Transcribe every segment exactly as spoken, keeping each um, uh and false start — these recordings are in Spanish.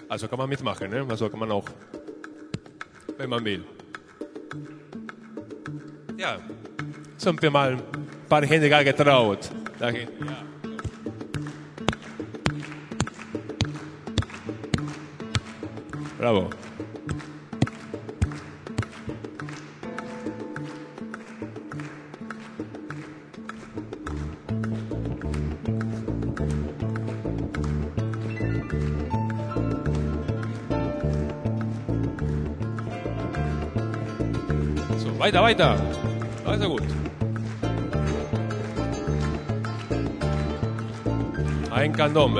Also kann man mitmachen, ne? Also kann man auch, wenn man will. Ja, sind wir mal ein paar Hände gar getraut. Dahin. Ja. Bravo. So, weiter, weiter. Also gut. Ein candombe.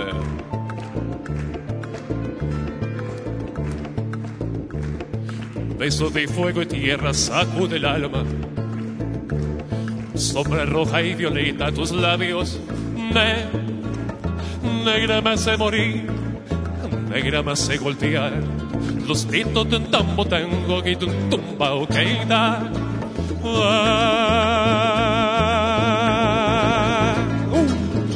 Beso de fuego y tierra sacude el alma. Sombra roja y violeta tus labios. Ne, negra me hace morir, negra me hace golpear. Los tintos de un tambo tengo que un tumbao que da. Ah, uh.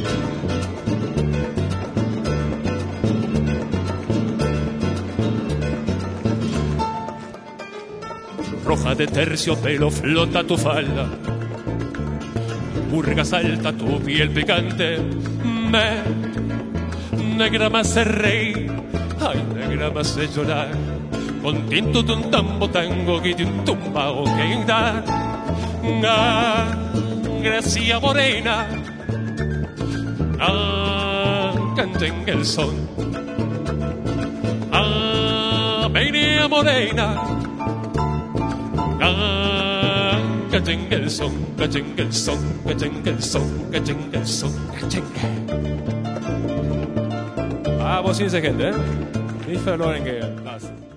Roja de terciopelo flota tu falda, purga salta tu piel picante. Me, negra me hace reír, ay, negra me hace llorar. Con tinto de un tambo tango que de un tumbao que da. Ah, Gracia morena, ah, canten el son. Ah, María morena, ah, canten el son, canten el son, canten el son, canten el son, canten. Ah, wo sind sie, Kinder? Nicht verloren gehen lassen.